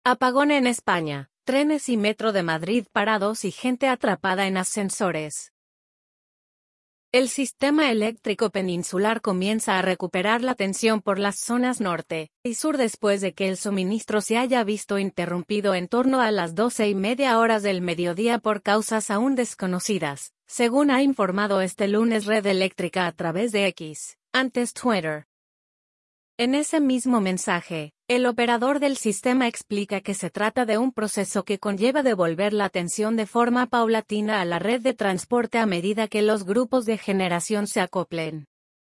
Apagón en España, trenes y metro de Madrid parados y gente atrapada en ascensores. El sistema eléctrico peninsular comienza a recuperar la tensión por las zonas norte y sur después de que el suministro se haya visto interrumpido en torno a las 12:30 del mediodía por causas aún desconocidas, según ha informado este lunes Red Eléctrica a través de X, antes Twitter. En ese mismo mensaje, el operador del sistema explica que se trata de un proceso que conlleva devolver la atención de forma paulatina a la red de transporte a medida que los grupos de generación se acoplen.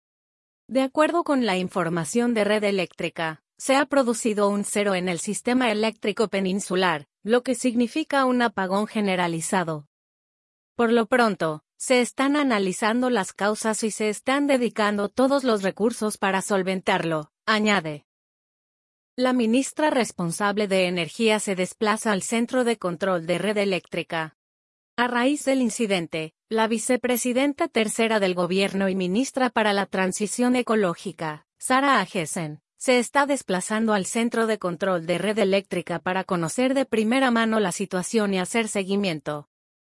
De acuerdo con la información de Red Eléctrica, se ha producido un cero en el sistema eléctrico peninsular, lo que significa un apagón generalizado. Por lo pronto, se están analizando las causas y se están dedicando todos los recursos para solventarlo, añade. La ministra responsable de Energía se desplaza al centro de control de Red Eléctrica. A raíz del incidente, la vicepresidenta tercera del gobierno y ministra para la transición ecológica, Sara Agesen, se está desplazando al centro de control de Red Eléctrica para conocer de primera mano la situación y hacer seguimiento.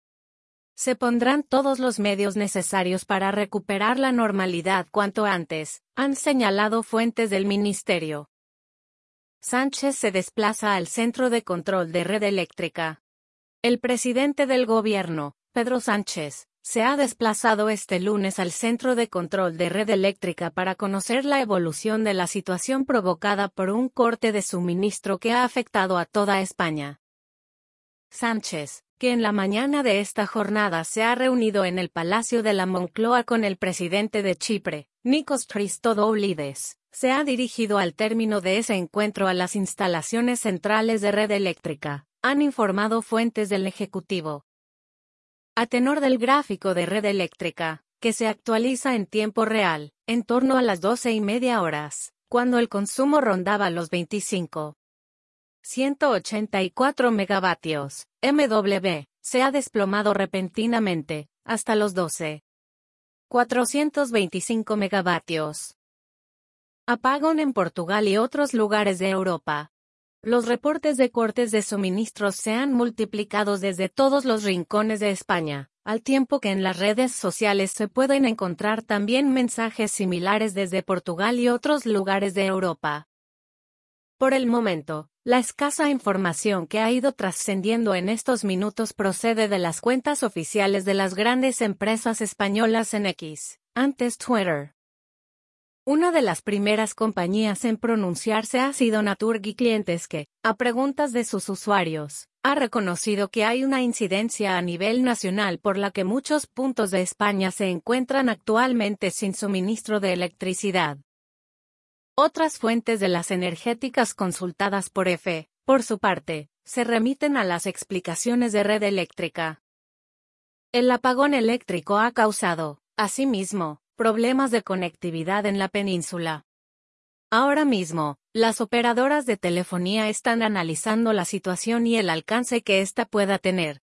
Se pondrán todos los medios necesarios para recuperar la normalidad cuanto antes, han señalado fuentes del ministerio. Sánchez se desplaza al centro de control de Red Eléctrica. El presidente del gobierno, Pedro Sánchez, se ha desplazado este lunes al centro de control de Red Eléctrica para conocer la evolución de la situación provocada por un corte de suministro que ha afectado a toda España. Sánchez, que en la mañana de esta jornada se ha reunido en el Palacio de la Moncloa con el presidente de Chipre, Nikos Christodoulides, se ha dirigido al término de ese encuentro a las instalaciones centrales de Red Eléctrica, han informado fuentes del Ejecutivo. A tenor del gráfico de Red Eléctrica, que se actualiza en tiempo real, en torno a las 12:30, cuando el consumo rondaba los 184 megavatios, MW, se ha desplomado repentinamente, hasta los 425 megavatios. Apagón en Portugal y otros lugares de Europa. Los reportes de cortes de suministros se han multiplicado desde todos los rincones de España, al tiempo que en las redes sociales se pueden encontrar también mensajes similares desde Portugal y otros lugares de Europa. Por el momento, la escasa información que ha ido trascendiendo en estos minutos procede de las cuentas oficiales de las grandes empresas españolas en X, antes Twitter. Una de las primeras compañías en pronunciarse ha sido Naturgy Clientes que, a preguntas de sus usuarios, ha reconocido que hay una incidencia a nivel nacional por la que muchos puntos de España se encuentran actualmente sin suministro de electricidad. Otras fuentes de las energéticas consultadas por EFE, por su parte, se remiten a las explicaciones de Red Eléctrica. El apagón eléctrico ha causado, asimismo, problemas de conectividad en la península. Ahora mismo, las operadoras de telefonía están analizando la situación y el alcance que ésta pueda tener,